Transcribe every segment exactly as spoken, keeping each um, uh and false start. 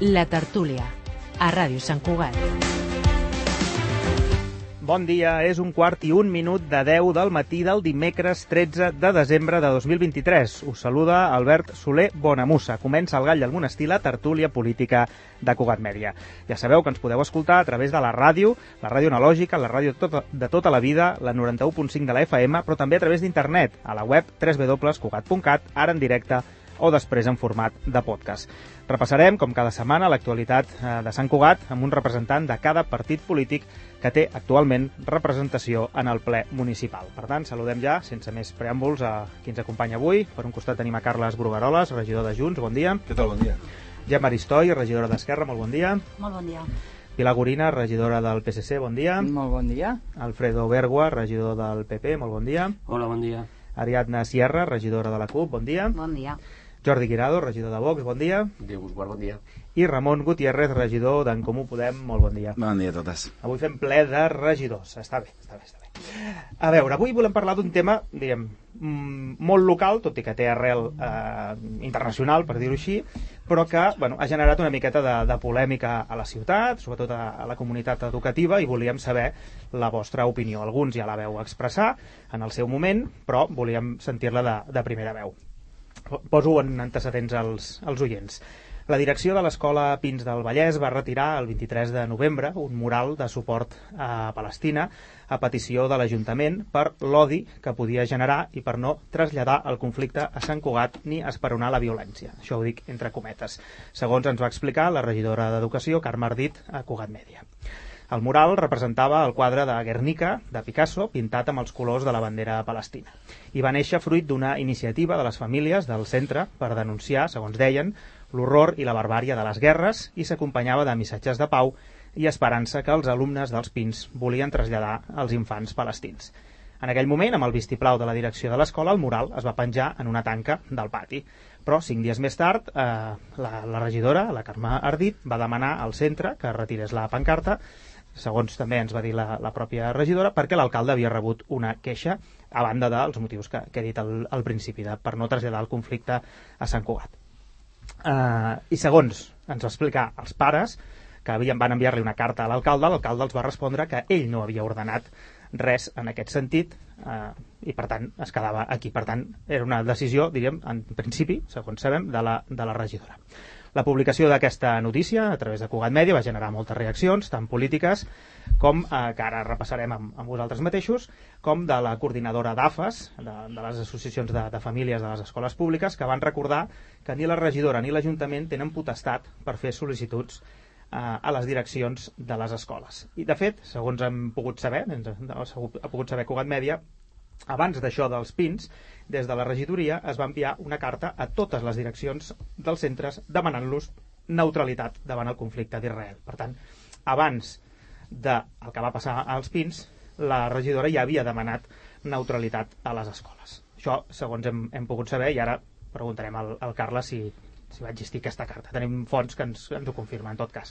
La Tertúlia, a Ràdio Sant Cugat. Bon dia, és un quart i un minut de deu del matí del dimecres tretze de desembre de dos mil vint-i-tres. Us saluda Albert Soler Bonamussa. Comença el Gall del Monestir, la tertúlia política de Cugat Mèdia. Ja sabeu que ens podeu escoltar a través de la ràdio, la ràdio analògica, la ràdio de tota, de tota la vida, la noranta-u punt cinc de la F M, però també a través d'internet, a la web w w w punt cugat punt cat, ara en directe o després en format de podcast. Repassarem, com cada setmana, l'actualitat de Sant Cugat amb un representant de cada partit polític que té actualment representació en el ple municipal. Per tant, saludem ja, sense més preàmbuls, a qui ens acompanya avui. Per un costat tenim a Carles Brugueroles, regidor de Junts, bon dia. Què tal, bon dia. Gemma Aristoi, regidora d'Esquerra, molt bon dia. Molt bon dia. Pilar Gorina, regidora del P S C, bon dia. Molt bon dia. Alfredo Bergua, regidor del P P, molt bon dia. Hola, bon dia. Ariadna Sierra, regidora de la CUP, bon dia. Bon dia. Jordi Guirado, regidor de Vox, bon dia. Déu us guard, bon dia. I Ramon Gutiérrez, regidor d'En Comú Podem, molt bon dia. Bon dia a totes. Avui fem ple de regidors. Està bé, està bé, està bé. A veure, avui volem parlar d'un tema, diguem, molt local, tot i que té arrel eh, internacional, per dir-ho així, però que bueno, ha generat una miqueta de, de polèmica a la ciutat, sobretot a, a la comunitat educativa, i volíem saber la vostra opinió. Alguns ja la veu expressar en el seu moment, però volíem sentir-la de, de primera veu. Poso en antecedents als, als oients. La direcció de l'Escola Pins del Vallès va retirar el vint-i-tres de novembre un mural de suport a Palestina a petició de l'Ajuntament per l'odi que podia generar i per no traslladar el conflicte a Sant Cugat ni esperonar la violència. Això ho dic entre cometes. Segons ens va explicar la regidora d'Educació, Carme Ardit, a Cugat Mèdia. El mural representava el quadre de Guernica, de Picasso, pintat amb els colors de la bandera palestina. I va néixer fruit d'una iniciativa de les famílies del centre per denunciar, segons deien, l'horror i la barbària de les guerres i s'acompanyava de missatges de pau i esperança que els alumnes dels Pins volien traslladar als infants palestins. En aquell moment, amb el vistiplau de la direcció de l'escola, el mural es va penjar en una tanca del pati. Però cinc dies més tard, eh, la, la regidora, la Carme Ardit, va demanar al centre que retirés la pancarta, segons també ens va dir la, la pròpia regidora, perquè l'alcalde havia rebut una queixa a banda dels motius que, que he dit al, al principi, de, per no traslladar el conflicte a Sant Cugat. Uh, I segons ens va explicar els pares, que havien, van enviar-li una carta a l'alcalde, l'alcalde els va respondre que ell no havia ordenat res en aquest sentit uh, i per tant es quedava aquí. Per tant, era una decisió, diríem, en principi, segons sabem, de la, de la regidora. La publicació d'aquesta notícia a través de Cugat Mèdia va generar moltes reaccions, tant polítiques com, eh, que ara repassarem amb, amb vosaltres mateixos, com de la coordinadora d'A F Es, de, de les associacions de, de famílies de les escoles públiques, que van recordar que ni la regidora ni l'Ajuntament tenen potestat per fer sol·licituds eh, a les direccions de les escoles. I, de fet, segons hem pogut saber, ens ha pogut saber Cugat Mèdia, abans d'això dels Pins, des de la regidoria es va enviar una carta a totes les direccions dels centres demanant-los neutralitat davant el conflicte d'Israel. Per tant, abans del que va passar als Pins, la regidora ja havia demanat neutralitat a les escoles. Això, segons hem, hem pogut saber, i ara preguntarem al, al Carles si, si va existir aquesta carta. Tenim fonts que ens, ens ho confirmen, en tot cas.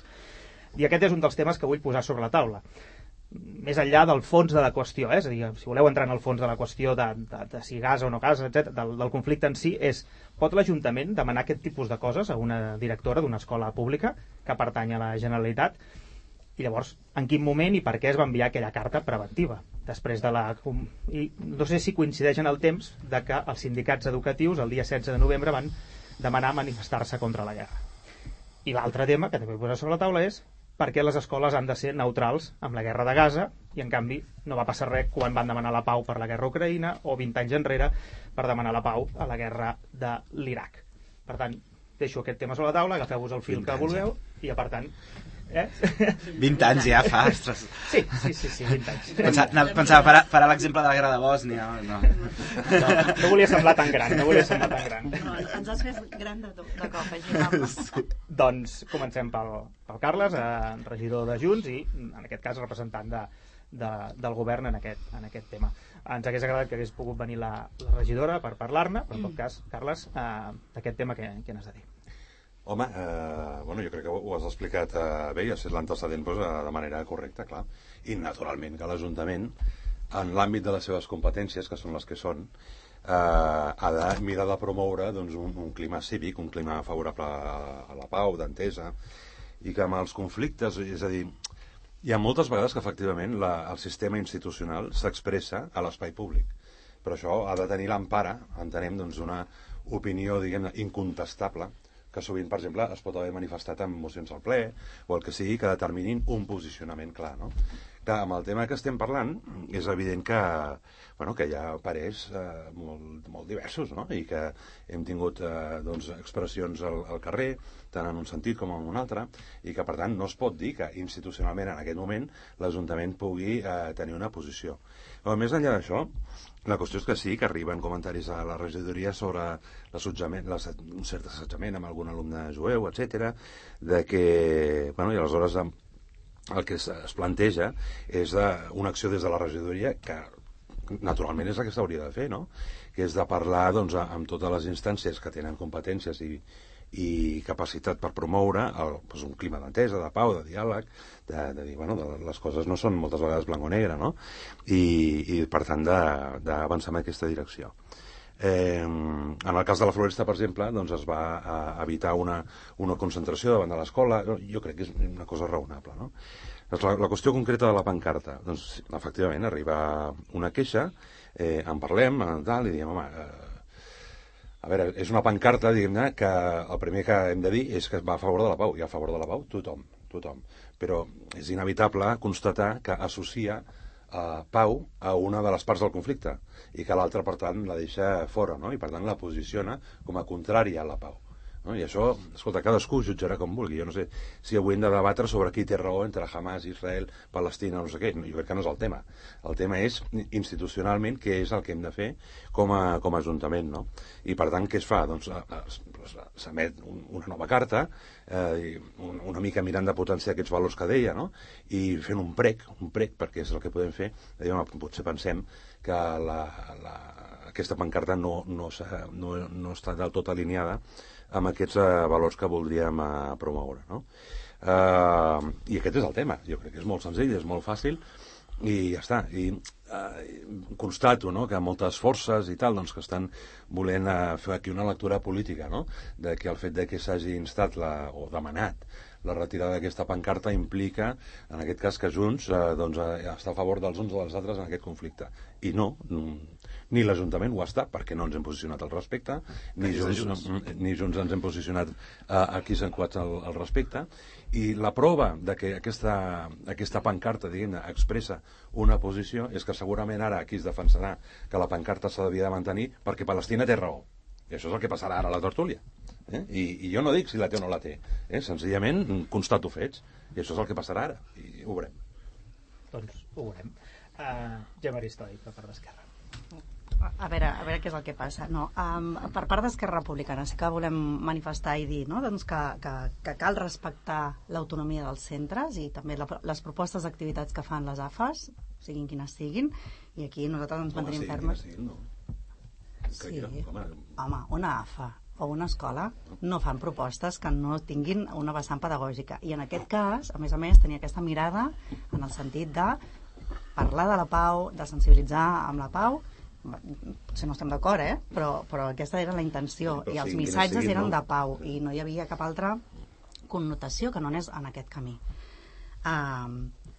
I aquest és un dels temes que vull posar sobre la taula. Més enllà del fons de la qüestió, eh? És a dir, si voleu entrar en el fons de la qüestió de, de, de si gas o no gas, etcètera, del, del conflicte en si, és, pot l'Ajuntament demanar aquest tipus de coses a una directora d'una escola pública que pertany a la Generalitat? I llavors, en quin moment i per què es va enviar aquella carta preventiva? Després de la... I no sé si coincideix en el temps de que els sindicats educatius el dia setze de novembre van demanar manifestar-se contra la guerra. I l'altre tema que també vull posar sobre la taula és perquè les escoles han de ser neutrals amb la guerra de Gaza i en canvi no va passar res quan van demanar la pau per la guerra a Ucraïna o vint anys enrere per demanar la pau a la guerra de l'Iraq. Per tant, deixo aquest tema sobre la taula, agafeu-vos el fil que vulgueu i per tant... Eh? vint anys ja fa, ostres. Sí, sí, sí, sí, vint anys. Pensava, pensava parar, parar l'exemple de la guerra de Bòsnia. No. No, no volia semblar tan gran, no volia semblar tan gran. No, ens has fet gran de, de cop, així. Doncs comencem pel, pel Carles, eh, regidor de Junts i, en aquest cas, representant de, de, del govern en aquest, en aquest tema. Ens hagués agradat que hagués pogut venir la, la regidora per parlar-ne, però en tot cas, Carles, eh, d'aquest tema què, què n'has de dir? Home, eh, bueno, jo crec que ho has explicat eh, bé i has fet l'antecedent doncs, de manera correcta, clar. I naturalment que l'Ajuntament, en l'àmbit de les seves competències, que són les que són, eh, ha de mirar de promoure doncs, un, un clima cívic, un clima favorable a, a la pau, d'entesa, i que amb els conflictes, és a dir, hi ha moltes vegades que efectivament la, el sistema institucional s'expressa a l'espai públic, però això ha de tenir l'empara, entenem, doncs, d'una opinió, diguem-ne, incontestable, que sovint, per exemple, es pot haver manifestat en mocions al ple, o el que sigui, que determinin un posicionament clar, no? Clar, amb el tema que estem parlant, és evident que, bueno, que hi ha parers eh, molt, molt diversos, no? I que hem tingut eh, doncs, expressions al, al carrer, tant en un sentit com en un altre, i que, per tant, no es pot dir que institucionalment, en aquest moment, l'Ajuntament pugui eh, tenir una posició. Però, més enllà d'això, la qüestió és que sí, que arriben comentaris a la regidoria sobre l'assetjament, un cert assetjament amb algun alumne jueu, etcètera, de que, bueno, i aleshores el que es, es planteja és de, una acció des de la regidoria que naturalment és la que s'hauria de fer, no? Que és de parlar, doncs, amb totes les instàncies que tenen competències i, i capacitat per promoure el, doncs, un clima d'entesa, de pau, de diàleg, de, de dir, bueno, de, les coses no són moltes vegades blanc o negre, no? I, i per tant, d'avançar en aquesta direcció. Eh, en el cas de la Floresta, per exemple, doncs es va a, evitar una, una concentració davant de l'escola. Jo crec que és una cosa raonable, no? La, la qüestió concreta de la pancarta, doncs, efectivament, arriba una queixa, eh, en parlem, tal, i diem, home, eh, a veure, és una pancarta, diguem-ne, que el primer que hem de dir és que va a favor de la pau, i a favor de la pau tothom, tothom. Però és inevitable constatar que associa eh, pau a una de les parts del conflicte i que l'altra, per tant, la deixa fora, no? I per tant la posiciona com a contrària a la pau. No? I això, escolta, cadascú jutjarà com vulgui. Jo no sé si avui hem de debatre sobre qui té raó entre Hamas, Israel, Palestina, no sé què. Jo crec que no és el tema. El tema és, institucionalment, què és el que hem de fer com a, com a Ajuntament, no? I, per tant, què es fa? Doncs s'emet un, una nova carta, eh, una mica mirant de potenciar aquests valors que deia, no? I fent un prec, un prec, perquè és el que podem fer. Dèiem, potser pensem que la, la, aquesta pancarta no, no, no, no està del tot alineada amb aquests uh, valors que voldríem uh, promoure, no? Uh, I aquest és el tema. Jo crec que és molt senzill, és molt fàcil, i ja està. I uh, constato, no?, que moltes forces i tal, doncs, que estan volent uh, fer aquí una lectura política, no?, de que el fet de que s'hagi instat la, o demanat la retirada d'aquesta pancarta implica, en aquest cas, que Junts eh, doncs, eh, està a favor dels uns o dels altres en aquest conflicte. I no, ni l'Ajuntament ho està, perquè no ens hem posicionat al respecte, ni Junts, Junts. ni Junts ens hem posicionat eh, aquí s'enquats al, al respecte, i la prova de que aquesta, aquesta pancarta, diguem-ne, expressa una posició és que segurament ara aquí es defensarà que la pancarta s'ha d'havia de mantenir perquè Palestina té raó. I això és el que passarà ara a la tertúlia. Eh? I, I jo no dic si la té o no la té. Eh? Senzillament constato fets. I això és el que passarà ara. I ho veurem. Doncs ho veurem. Uh, Gemma Aristoi, per part d'Esquerra. A veure, a veure què és el que passa. No, um, per part d'Esquerra Republicana sí que volem manifestar i dir, no?, doncs que, que, que cal respectar l'autonomia dels centres i també la, les propostes d'activitats que fan les A F As, siguin quines siguin, i aquí nosaltres ens mantenim fermes. Siguin, no? Sí, home, una A F A o una escola no fan propostes que no tinguin una vessant pedagògica, i en aquest cas, a més a més, tenia aquesta mirada en el sentit de parlar de la pau, de sensibilitzar amb la pau. Potser no estem d'acord, eh? però, però aquesta era la intenció, sí, i els missatges siguin, eren no? de pau, i no hi havia cap altra connotació que no anés en aquest camí. Um,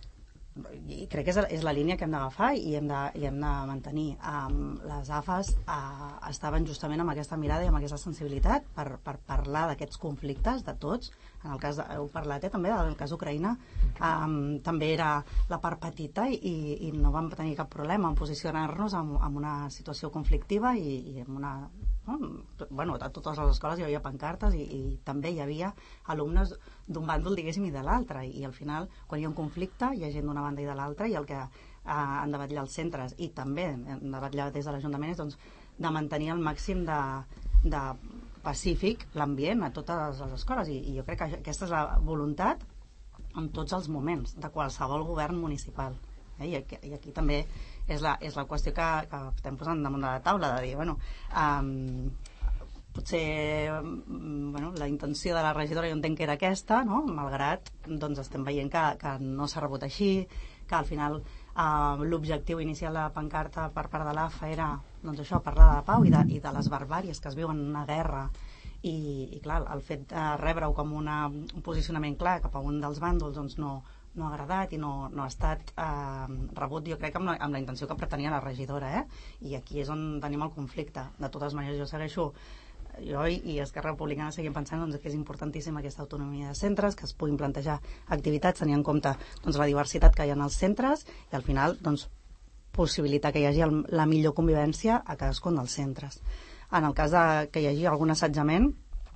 i crec que és, és la línia que hem d'agafar i hem de, i hem de mantenir. Um, les A F As uh, estaven justament amb aquesta mirada i amb aquesta sensibilitat per, per parlar d'aquests conflictes, de tots. En el cas, de, heu parlat eh, també del cas d'Ucraïna, um, també era la part petita i, i no vam tenir cap problema en posicionar-nos en, en una situació conflictiva i, i en una... No? Bueno, a totes les escoles hi havia pancartes i, i també hi havia alumnes d'un bàndol, diguéssim, i de l'altre, i, i al final, quan hi ha un conflicte, hi ha gent d'una banda i de l'altra, i el que eh, han de vetllar els centres i també han de vetllar des de l'Ajuntament és, doncs, de mantenir el màxim de, de pacífic l'ambient a totes les escoles, i, i jo crec que aquesta és la voluntat en tots els moments de qualsevol govern municipal. Eh? I, aquí, I aquí també és la, és la qüestió que, que estem posant damunt de la taula, de dir, bueno, um, potser um, bueno, la intenció de la regidora jo entenc que era aquesta, no? Malgrat doncs estem veient que, que no s'ha rebut així, que al final uh, l'objectiu inicial de la pancarta per part de l'A F A era doncs això, parlar de la pau i de, i de les barbàries que es viuen en una guerra i, i clar, el fet de rebre-ho com una, un posicionament clar cap a un dels bàndols doncs no, no ha agradat i no, no ha estat eh, rebut, jo crec, amb la, amb la intenció que pretenia la regidora, eh? I aquí és on tenim el conflicte. De totes maneres, jo segueixo jo i, i Esquerra Republicana seguim pensant doncs, que és importantíssima aquesta autonomia de centres, que es puguin plantejar activitats tenint en compte doncs, la diversitat que hi ha en els centres i al final doncs, possibilitar que hi hagi el, la millor convivència a cadascun dels centres. En el cas de, que hi hagi algun assetjament,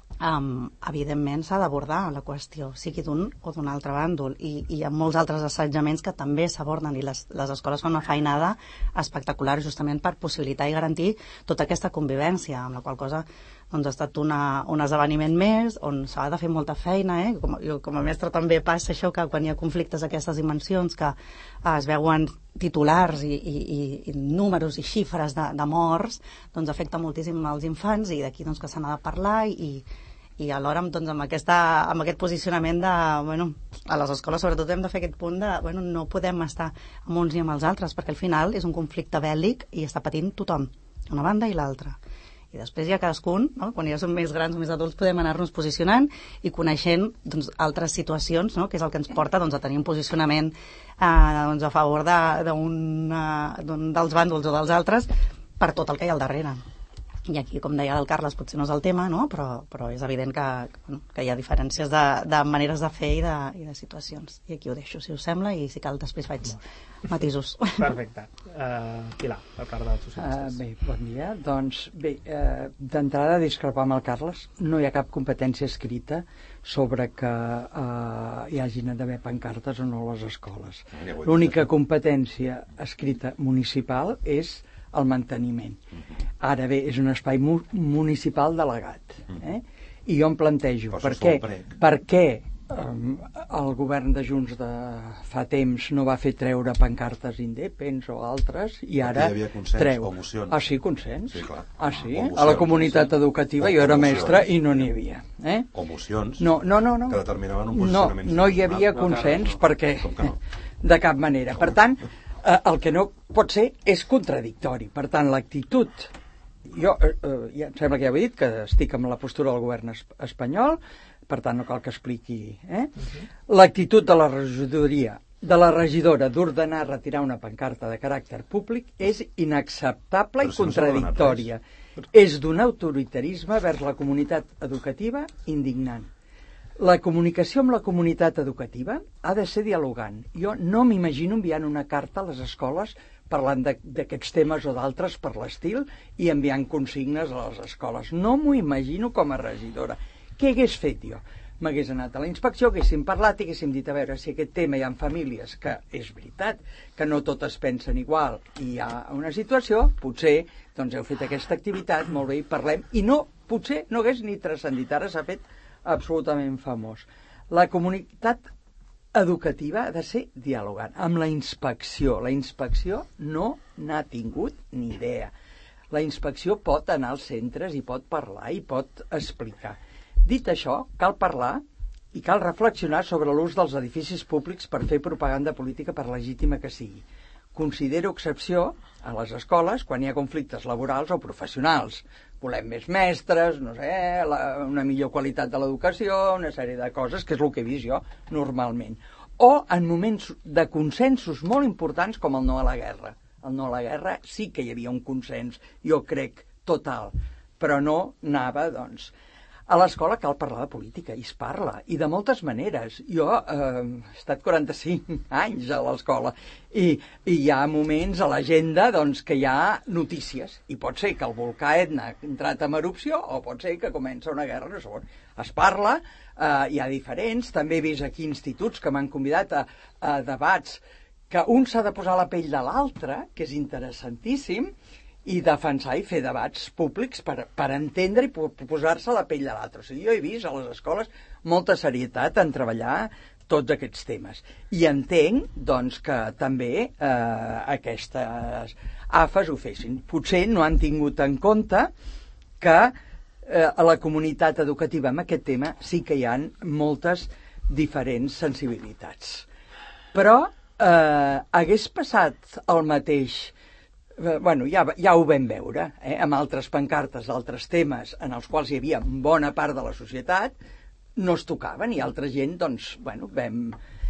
Um, evidentment s'ha d'abordar la qüestió, sigui d'un o d'un altre bàndol, i, i hi ha molts altres assetjaments que també s'aborden i les, les escoles fan una feinada espectacular justament per possibilitar i garantir tota aquesta convivència, amb la qual cosa doncs, ha estat una, un esdeveniment més on s'ha de fer molta feina, eh? com, jo, com a mestre també passa això, que quan hi ha conflictes d'aquestes dimensions que eh, es veuen titulars i, i, i, i números i xifres de, de morts, doncs afecta moltíssim als infants i d'aquí doncs, que se n'ha de parlar i, i alhora doncs, amb, aquesta, amb aquest posicionament de, bueno, a les escoles sobretot hem de fer aquest punt de, bueno, no podem estar amb uns i amb els altres, perquè al final és un conflicte bèl·lic i està patint tothom, una banda i l'altra. I després ja cadascun, no? Quan ja som més grans o més adults, podem anar-nos posicionant i coneixent doncs, altres situacions, no? Que és el que ens porta doncs, a tenir un posicionament eh, doncs, a favor d'un dels bàndols o dels altres per tot el que hi ha al darrere. I aquí, com deia el Carles, potser no és el tema, no? però, però és evident que, bueno, que hi ha diferències de, de maneres de fer i de, i de situacions. I aquí ho deixo, si us sembla, i si cal després faig matisos. Perfecte. Uh, Pilar, per part dels socialistes. Uh, bé, bon dia. Doncs bé, uh, d'entrada discrepar amb el Carles. No hi ha cap competència escrita sobre que uh, hi hagin d'haver pancartes o no a les escoles. L'única competència escrita municipal és el manteniment. Ara bé, és un espai mu municipal delegat. Eh? I jo em plantejo, per què, per què um, el govern de Junts de fa temps no va fer treure pancartes independents o altres, i ara hi havia consens, treu. O mocions. Ah, sí, consens? Sí, clar. Ah, sí? O mocions, a la comunitat educativa, jo era mestra i no n'hi havia. Eh? O mocions no, no, no, no. que determinaven un posicionament. No, no hi havia consens, no, perquè no? De cap manera. Per tant, eh, el que no pot ser és contradictori. Per tant, l'actitud... Jo, eh, ja, em sembla que ja ho he dit, que estic amb la postura del govern es espanyol, per tant no cal que expliqui. Eh? Uh-huh. L'actitud de la regidoria, de la regidora d'ordenar retirar una pancarta de caràcter públic és inacceptable Però i si contradictòria. No és d'un autoritarisme vers la comunitat educativa indignant. La comunicació amb la comunitat educativa ha de ser dialogant. Jo no m'imagino enviant una carta a les escoles parlant d'aquests temes o d'altres per l'estil i enviant consignes a les escoles. No m'ho imagino com a regidora. Què hagués fet jo? M'hagués anat a la inspecció, haguéssim parlat i haguéssim dit a veure si aquest tema hi ha famílies que és veritat, que no totes pensen igual i hi ha una situació, potser doncs heu fet aquesta activitat, molt bé, i parlem, i no, potser no hagués ni transcendit, ara s'ha fet absolutament famós. La comunitat educativa ha de ser dialogant amb la inspecció. La inspecció no n'ha tingut ni idea. La inspecció pot anar als centres i pot parlar i pot explicar. Dit això, cal parlar i cal reflexionar sobre l'ús dels edificis públics per fer propaganda política, per legítima que sigui. Considero excepció a les escoles quan hi ha conflictes laborals o professionals. Volem més mestres, no sé, la, una millor qualitat de l'educació, una sèrie de coses, que és el que he vist jo normalment. O en moments de consensos molt importants com el no a la guerra. El no a la guerra sí que hi havia un consens, jo crec, total, però no anava, doncs... A l'escola cal parlar de política, i es parla, i de moltes maneres. Jo eh, he estat quaranta-cinc anys a l'escola, i, i hi ha moments a l'agenda doncs, que hi ha notícies, i pot ser que el volcà Etna ha entrat en erupció, o pot ser que comença una guerra, no sé, es parla, eh, hi ha diferents, també he vist aquí instituts que m'han convidat a, a debats que un s'ha de posar a la pell de l'altre, que és interessantíssim, i defensar i fer debats públics per, per entendre i posar-se a la pell de l'altre. O sigui, jo he vist a les escoles molta serietat en treballar tots aquests temes. I entenc, doncs, que també eh, aquestes A F Es ho fessin. Potser no han tingut en compte que eh, a la comunitat educativa amb aquest tema sí que hi ha moltes diferents sensibilitats. Però eh, hagués passat el mateix bueno, ja, ja ho vam veure, eh? Amb altres pancartes d'altres temes en els quals hi havia bona part de la societat, no es tocaven, i altra gent, doncs, bueno, vam...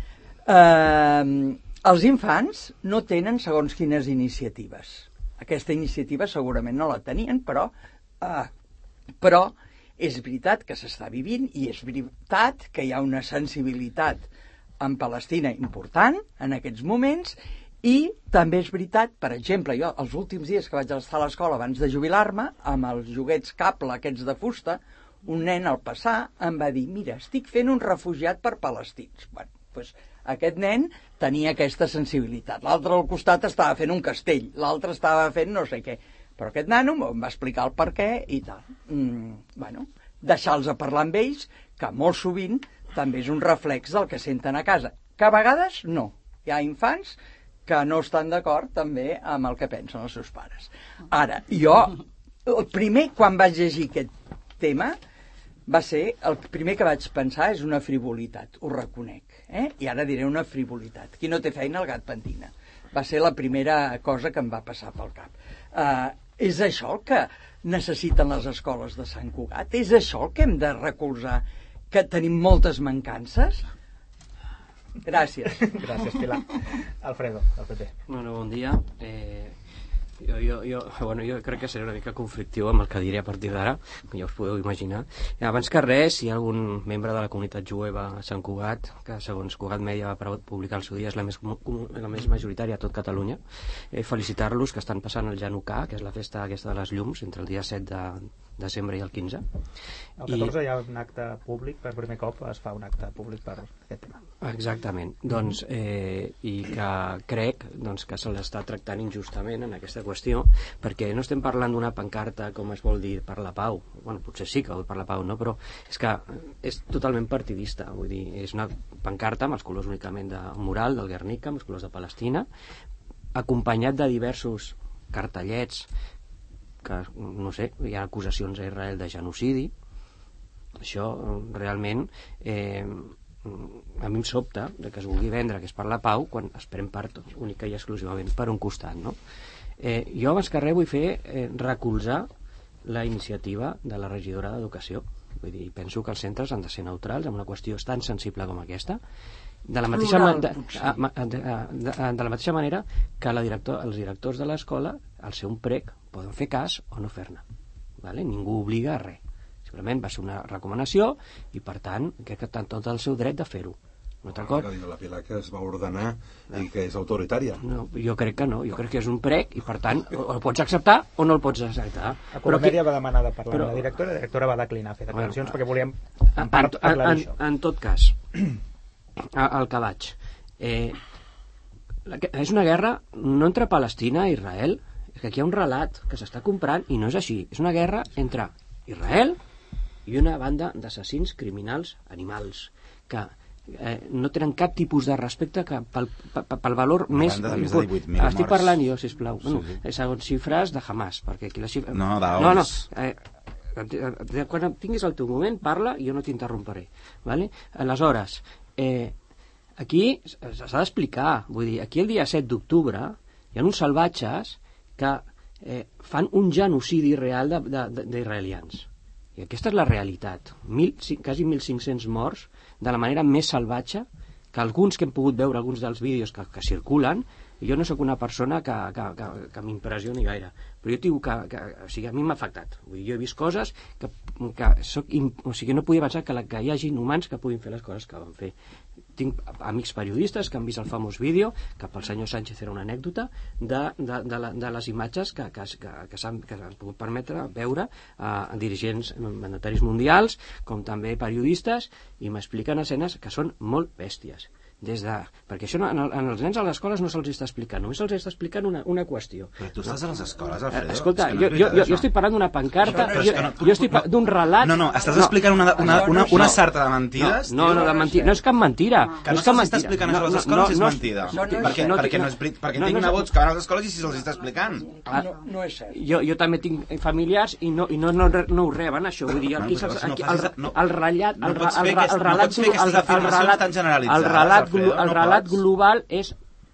Eh, els infants no tenen segons quines iniciatives. Aquesta iniciativa segurament no la tenien, però, eh, però és veritat que s'està vivint i és veritat que hi ha una sensibilitat en Palestina important en aquests moments. I també és veritat, per exemple, jo els últims dies que vaig estar a l'escola abans de jubilar-me, amb els joguets cable aquests de fusta, un nen al passar em va dir: mira, estic fent un refugiat per palestins. Bueno, doncs aquest nen tenia aquesta sensibilitat. L'altre al costat estava fent un castell, l'altre estava fent no sé què. Però aquest nano em va explicar el per què i tal. Mm, bueno, deixar-los a parlar amb ells, que molt sovint també és un reflex del que senten a casa. Que a vegades no. Hi ha infants que no estan d'acord també amb el que pensen els seus pares. Ara, jo, el primer, quan vaig llegir aquest tema, va ser, el primer que vaig pensar és una frivolitat, ho reconec, eh? I ara diré una frivolitat. Qui no té feina, el gat pentina. Va ser la primera cosa que em va passar pel cap. Uh, és això el que necessiten les escoles de Sant Cugat? És això el que hem de recolzar? Que tenim moltes mancances? Gràcies. Gràcies, Pilar. Alfredo, del P P. Bueno, bon dia. Eh, jo, jo, jo, bueno, jo crec que seré una mica conflictiu amb el que diré a partir d'ara, ja us podeu imaginar. Eh, abans que res, si hi ha algun membre de la comunitat jueva a Sant Cugat, que segons Cugat Media va publicar el seu dia, és la més, la més majoritària a tot Catalunya, eh, felicitar-los que estan passant el Janucà, que és la festa aquesta de les llums, entre el dia set de desembre i el quinze. El catorze I... hi ha un acte públic, per primer cop es fa un acte públic per aquest tema. Exactament. Mm-hmm. Doncs, eh, i que crec doncs, que se l'està tractant injustament en aquesta qüestió, perquè no estem parlant d'una pancarta, com es vol dir, per la pau. Bueno, potser sí que vol per la pau, no? Però és que és totalment partidista. Vull dir, és una pancarta amb els colors únicament del mural del Guernica, amb els colors de Palestina, acompanyat de diversos cartellets que, no sé, hi ha acusacions a Israel de genocidi. Això realment eh, a mi em sobta de que es vulgui vendre que és per la pau quan es pren part doncs, única i exclusivament per un costat, no? Eh, jo abans que res vull fer eh, recolzar la iniciativa de la regidora d'Educació. Vull dir, penso que els centres han de ser neutrals en una qüestió tan sensible com aquesta, de la mateixa, Plural, de, de, de, de, de la mateixa manera que la director, els directors de l'escola, al ser un prec, poden fer cas o no fer-ne. Vale? Ningú obliga a res. Simplement va ser una recomanació i, per tant, crec que té tot el seu dret de fer-ho. No ah, que diu la Pilar que es va ordenar i que és autoritària. No, jo crec que no. Jo crec que és un prec i, per tant, o el pots acceptar o no el pots acceptar. A Colomèdia va demanar de parlar però, amb la directora, la directora va declinar fer declaracions bueno, perquè volíem en part parlar d'això. En, en tot cas, el que vaig. Eh, la, és una guerra no entre Palestina i Israel, és que aquí hi ha un relat que s'està comprant i no és així. És una guerra entre Israel i una banda d'assassins criminals animals que eh, no tenen cap tipus de respecte que pel, pel, pel valor una més... Banda de més de divuit mil Estic morts. parlant jo, sisplau. Sí, Bueno, sí. segons xifres de Hamas, perquè aquí la xifra... No, d'A O No, no, S. eh, quan tinguis el teu moment, parla i jo no t'interromperé. Vale? Aleshores, eh, aquí s'ha d'explicar, vull dir, aquí el dia set d'octubre hi ha uns salvatges que eh, fan un genocidi real d'israelians. I aquesta és la realitat. Mil, quasi mil cinc-cents morts de la manera més salvatge que alguns que hem pogut veure, alguns dels vídeos que, que circulen. Jo no sóc una persona que, que, que, que m'impressioni gaire, però jo dic que, que o sigui, a mi m'ha afectat. Vull dir, jo he vist coses que, que soc, o sigui, no podia pensar que, la, que hi hagi humans que puguin fer les coses que van fer. Tinc amics periodistes que han vist el famós vídeo, que pel senyor Sánchez era una anècdota, de, de, de, la, de les imatges que, que, que, que s'han pogut permetre veure a eh, dirigents mandataris mundials, com també periodistes, i m'expliquen escenes que són molt bèsties. Des de... Perquè això no, en, el, en els nens a les escoles no se'ls està explicant, només se'ls està explicant una, una qüestió. Però tu estàs a les escoles, Alfredo? Escolta, és que no jo, jo, jo, jo estic parlant d'una pancarta, no, jo, no, jo estic d'un relat... No, no, estàs no, explicant una, una, una, una sarta de mentides? No, no, no, de mentida. No és cap mentira. Que no se'ls està explicant això a les escoles és mentida. Perquè perquè tinc nebots que van a les escoles i si se'ls està explicant. No és cert. Jo jo també tinc familiars i no i no no no ho reben, això. Vull dir, aquí el relat... El relat... El relat... El relat global és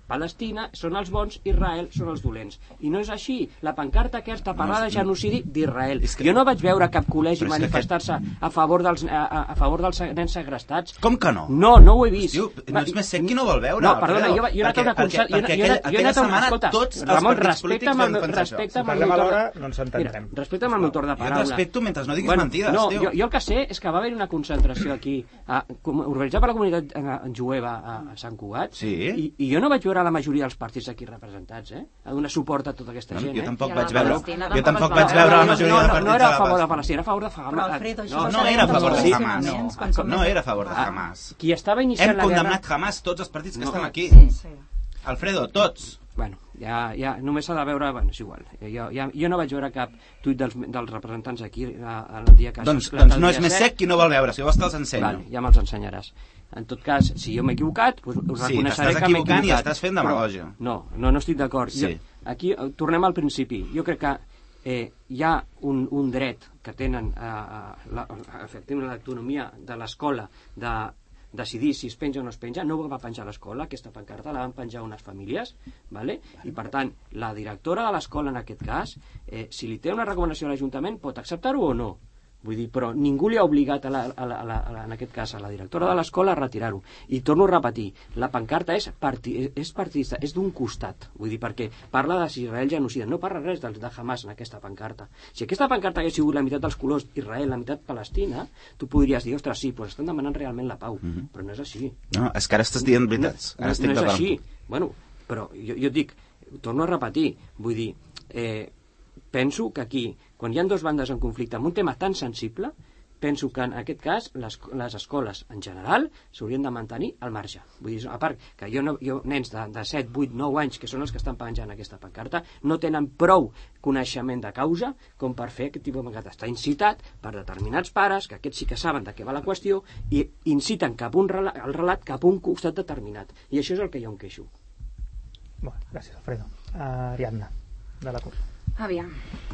Palestina són els bons, Israel són els dolents. I no és així. La pancarta aquesta parla de genocidi d'Israel. Jo no vaig veure cap col·legi manifestar-se a favor dels a favor dels nens segrestats. Com que no? No, no ho he vist. No és més sec qui no vol veure. No, perdona, jo he anat a una concert... Perquè aquella setmana tots els partits polítics van pensar això. Si parlem alhora, no ens entendrem. Respecta'm el meu torn de paraula. Jo et respecto mentre no diguis mentides, no, tio. Jo, jo el que sé és que va haver una concentració aquí, a, organitzada per la comunitat jueva a, a Sant Cugat, sí. i, i jo no vaig veure la majoria dels partits aquí representats, eh? A donar suport a tota aquesta gent, jo eh? tampoc vaig veure, jo tampoc vaig veure la majoria de partits. No era a favor de Palestina, era a favor de Hamas. Però, Alfredo, no, no era a favor de Hamas. No era a favor de Hamas. Qui estava iniciant Hem la guerra... condemnat Hamas tots els partits que estem aquí. Alfredo, tots. Bueno, ja, ja només s'ha de veure... Bueno, és igual. Jo, ja, jo no vaig veure cap tuit dels, dels representants aquí el dia que... Doncs, doncs no és més sec qui no vol veure. Si vols te'ls ensenyo. Vale, ja me'ls ensenyaràs. En tot cas, si jo m'he equivocat, us, us sí, reconeixeré que m'he equivocat. Sí, t'estàs equivocant i estàs fent demagògia. No, no, no estic d'acord. Sí. Aquí tornem al principi. Jo crec que eh, hi ha un, un dret que tenen eh, la, efectivament l'autonomia de l'escola de decidir si es penja o no es penja. No va penjar l'escola, aquesta pancarta la van penjar unes famílies, vale? I per tant, la directora de l'escola en aquest cas, eh, si li té una recomanació a l'Ajuntament, pot acceptar-ho o no. Vull dir, però ningú li ha obligat a la, a la, a la, a la, en aquest cas a la directora de l'escola a retirar-ho. I torno a repetir, la pancarta és, parti, és partidista, és d'un costat. Vull dir, perquè parla de Israel genocida, no parla res de, de Hamas en aquesta pancarta. Si aquesta pancarta hagués sigut la meitat dels colors Israel, la meitat Palestina, tu podries dir, ostres, sí, doncs estan demanant realment la pau. Mm-hmm. Però no és així. No, és que ara estàs dient veritats. Ara no, no és així. Bueno, però jo, jo et dic, torno a repetir, vull dir, eh, penso que aquí, quan hi ha dues bandes en conflicte amb un tema tan sensible, penso que en aquest cas les, les escoles en general s'haurien de mantenir al marge. Vull dir, a part que jo, no, jo nens de, de set, vuit, nou anys, que són els que estan penjant aquesta pancarta, no tenen prou coneixement de causa com per fer aquest tipus de pancarta. Està incitat per determinats pares, que aquests sí que saben de què va la qüestió, i inciten cap un relat, el relat cap a un costat determinat. I això és el que jo em queixo. Bueno, gràcies, Alfredo. Uh, Ariadna, de la C U P. Aviam,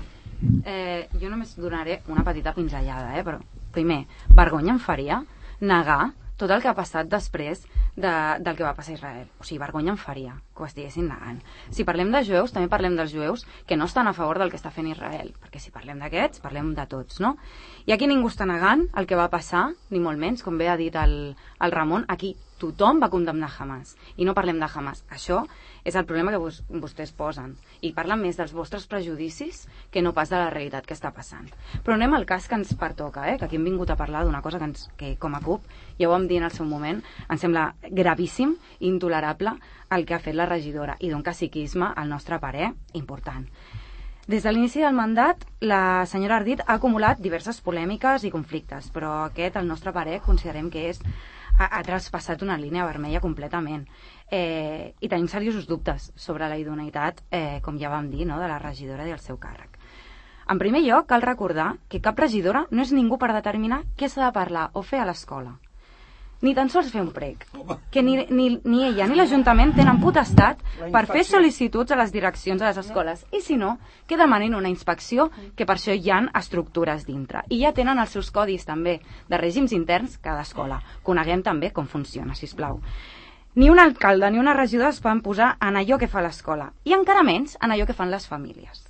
eh, jo només donaré una petita pinzellada, eh, però primer, vergonya em faria negar tot el que ha passat després de, del que va passar a Israel. O sigui, vergonya em faria que ho estiguessin negant. Si parlem de jueus, també parlem dels jueus que no estan a favor del que està fent Israel, perquè si parlem d'aquests, parlem de tots, no? I aquí ningú està negant el que va passar, ni molt menys, com bé ha dit el, el Ramon, aquí tothom va condemnar Hamas, i no parlem de Hamas. Això és el problema que vos, vostès posen, i parlen més dels vostres prejudicis que no pas de la realitat que està passant. Però anem al cas que ens pertoca, eh? Que aquí hem vingut a parlar d'una cosa que, ens, que com a C U P, ja ho vam dir en el seu moment, ens sembla gravíssim i intolerable el que ha fet la regidora, i d'un caciquisme, al nostre parer, important. Des de l'inici del mandat, la senyora Ardit ha acumulat diverses polèmiques i conflictes, però aquest, al nostre parer, considerem que és ha, ha traspassat una línia vermella completament. Eh, I tenim seriosos dubtes sobre la idoneïtat, eh, com ja vam dir, no?, de la regidora i el seu càrrec. En primer lloc, cal recordar que cap regidora no és ningú per determinar què s'ha de parlar o fer a l'escola. Ni tan sols fer un prec, que ni, ni, ni ella ni l'Ajuntament tenen potestat per fer sol·licituds a les direccions de les escoles, i si no, que demanin una inspecció, que per això hi ha estructures dintre. I ja tenen els seus codis també de règims interns cada escola. Coneguem també com funciona, sisplau. Ni un alcalde ni una regidora es poden posar en allò que fa l'escola, i encara menys en allò que fan les famílies.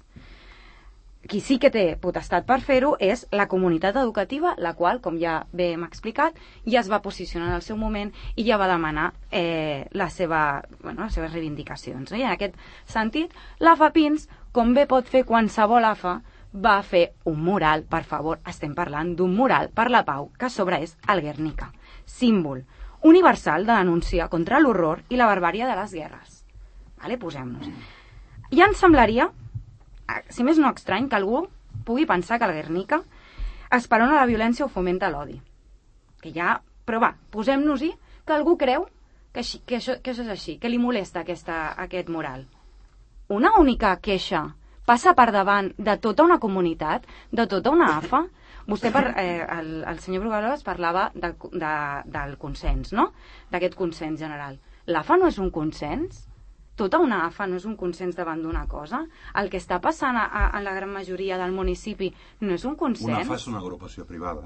Qui sí que té potestat per fer-ho és la comunitat educativa, la qual, com ja bé hem explicat, ja es va posicionar en el seu moment i ja va demanar eh, la seva, bueno, les seves reivindicacions. No? I en aquest sentit, l'A F A Pins, com bé pot fer qualsevol A F A, va fer un mural, per favor, estem parlant d'un mural per la pau, que a sobre és el Guernica, símbol universal de denúncia contra l'horror i la barbària de les guerres. Vale? Posem-nos. Ja ens semblaria, si més no estrany, que algú pugui pensar que el Guernica esperona la violència o fomenta l'odi. Que ja, però va, posem-nos-hi que algú creu que, així, que, això, que això és així, que li molesta aquesta, aquest mural. Una única queixa passa per davant de tota una comunitat, de tota una A F A. Vostè, per, eh, el, el senyor Brugalos parlava de, de, del consens, no? D'aquest consens general. L'A F A no és un consens? Tota una A F A no és un consens davant d'una cosa? El que està passant a, a, a la gran majoria del municipi no és un consens? Una A F A és una agrupació privada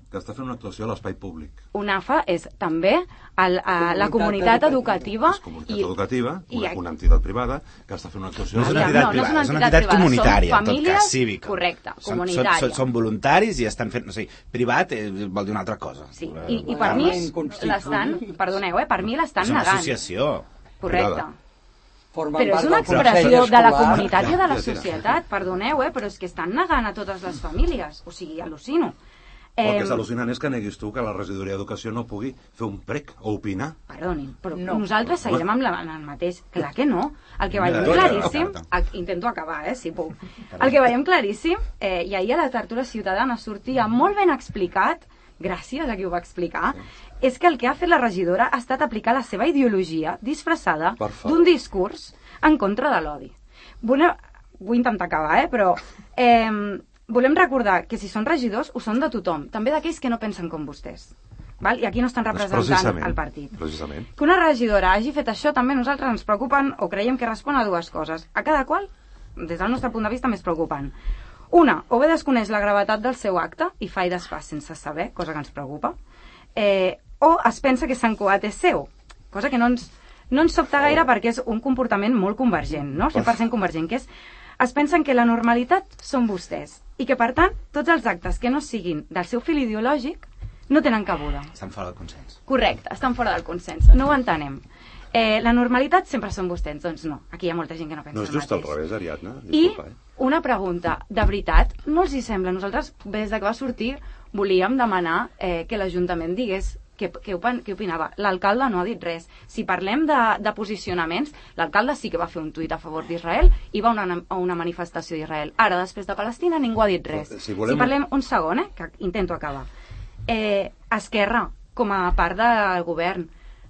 que està fent una actuació a l'espai públic. UNAFA és també el, a, la comunitat educativa. És comunitat i, educativa, una, i, una entitat privada, que està fent una actuació... No és una entitat no, privada, no és una entitat privada. comunitària, Són en tot cas, cívica. Correcte, són, comunitària. Són, són voluntaris i estan fent... O sigui, privat eh, vol dir una altra cosa. Sí, i, i per mi l'estan... Perdoneu, eh? Per mi l'estan negant. És una associació. Correcte. Formen però és una expressió de la comunitat i de la societat, perdoneu, eh? Però és que estan negant a totes les famílies. O sigui, al·lucino. El que és al·lucinant és que neguis tu que la regidoria d'Educació no pugui fer un prec o opinar. Perdonin, però no. Nosaltres seguirem amb, la, amb el mateix. Clar que no. El que veiem claríssim... Intento acabar, eh, si puc. El que veiem claríssim, eh, i ahir a la tertúlia ciutadana sortia molt ben explicat, gràcies a qui ho va explicar, és que el que ha fet la regidora ha estat aplicar la seva ideologia disfressada d'un discurs en contra de l'odi. Vull, vull intentar acabar, eh, però... Eh, volem recordar que si són regidors ho són de tothom, també d'aquells que no pensen com vostès, val? I aquí no estan representant el partit. Precisament. Que una regidora hagi fet això també a nosaltres ens preocupen o creiem que respon a dues coses. A cada qual, des del nostre punt de vista, més preocupant. Una, o bé desconeix la gravetat del seu acte i fa i desfà sense saber, cosa que ens preocupa, eh, o es pensa que Sant Cugat és seu, cosa que no ens, no ens sobta gaire perquè és un comportament molt convergent, no? cent per cent convergent, que és es pensen que la normalitat són vostès i que, per tant, tots els actes que no siguin del seu fil ideològic no tenen cabuda. Estan fora del consens. Correcte, estan fora del consens. No ho entenem. Eh, la normalitat sempre són vostès. Doncs no, aquí hi ha molta gent que no pensa el mateix. No és just al revés, Ariadna. Disculpa, I eh? una pregunta, de veritat, no els hi sembla? Nosaltres, des de que va sortir, volíem demanar eh, que l'Ajuntament digués Què, què, què opinava? L'alcalde no ha dit res. Si parlem de, de posicionaments, l'alcalde sí que va fer un tuit a favor d'Israel i va a una, a una manifestació d'Israel. Ara, després de Palestina, ningú ha dit res. Si, volem... si parlem un segon, eh, que intento acabar. Eh, Esquerra, com a part del govern,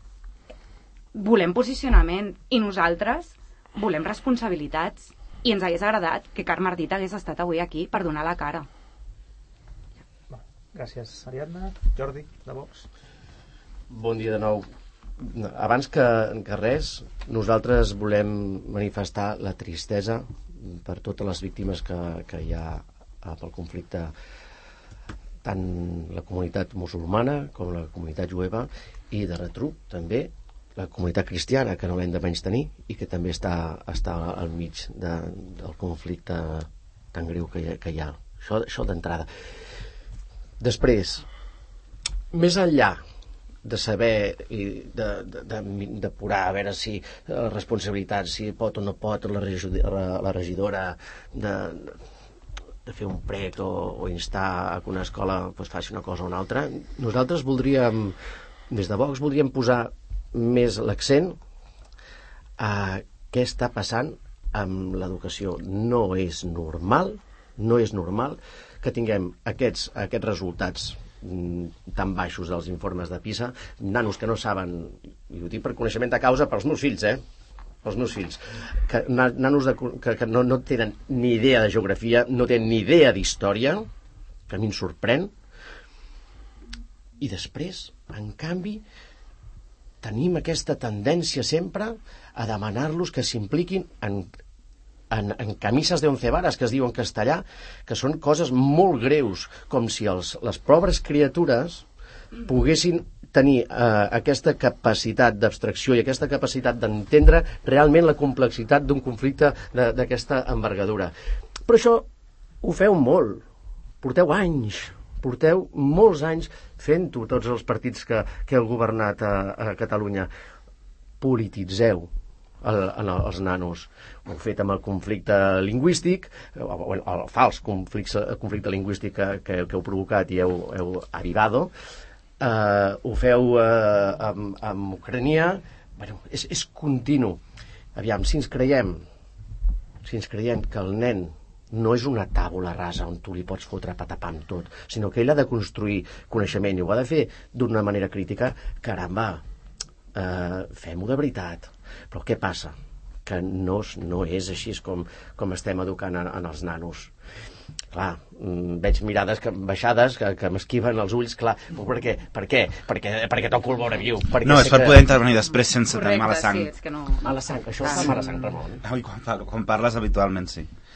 volem posicionament i nosaltres volem responsabilitats i ens hagués agradat que Carme Ardit hagués estat avui aquí per donar la cara. Gràcies, Ariadna. Jordi, de Vox. Bon dia de nou. Abans que, que res, nosaltres volem manifestar la tristesa per totes les víctimes que, que hi ha pel conflicte, tant la comunitat musulmana com la comunitat jueva, i de retruc també la comunitat cristiana, que no l'hem de menys tenir i que també està, està al mig de, del conflicte tan greu que hi ha. Que hi ha. Això, això d'entrada. Després, més enllà de saber i de, de, de, depurar a veure si la responsabilitat, si pot o no pot la regidora, la regidora de, de fer un prec o, o instar a que una escola pues, faci una cosa o una altra, nosaltres voldríem, des de Vox, voldríem posar més l'accent a què està passant amb l'educació. No és normal, no és normal que tinguem aquests, aquests resultats tan baixos dels informes de PISA, nanos que no saben, i ho dic per coneixement de causa pels meus fills, eh? pels meus fills, que nanos de, que, que no, no tenen ni idea de geografia, no tenen ni idea d'història, que a mi em sorprèn, i després, en canvi, tenim aquesta tendència sempre a demanar-los que s'impliquin en En, en camises de once varas, que es diu en castellà, que són coses molt greus, com si els, les pobres criatures poguessin tenir eh, aquesta capacitat d'abstracció i aquesta capacitat d'entendre realment la complexitat d'un conflicte d'aquesta envergadura. Però això ho feu molt, porteu anys, porteu molts anys fent-ho, tots els partits que, que heu governat a, a Catalunya. Polititzeu El, el, els nanos. Ho heu fet amb el conflicte lingüístic, el, el fals conflicte, conflicte lingüístic que, que, que heu provocat i heu, heu avivado. Uh, ho feu uh, amb, amb Ucrania. Bueno, és, és continu. Aviam, si ens creiem si ens creiem que el nen no és una tàbula rasa on tu li pots fotre patapam tot, sinó que ell ha de construir coneixement i ho ha de fer d'una manera crítica, caramba, uh, fem-ho de veritat. Però què passa? Que no, no és així com, com estem educant en, en els nanos. Clar, veig mirades que, baixades que, que m'esquiven els ulls, clar. Per què? Per què? Perquè, perquè toco el vora viu. No, és per que... poder intervenir després sense tenir mala sang. Sí, és que no... Mala sang, això és mala sang, Ramon. Ui, quan, quan parles habitualment, sí.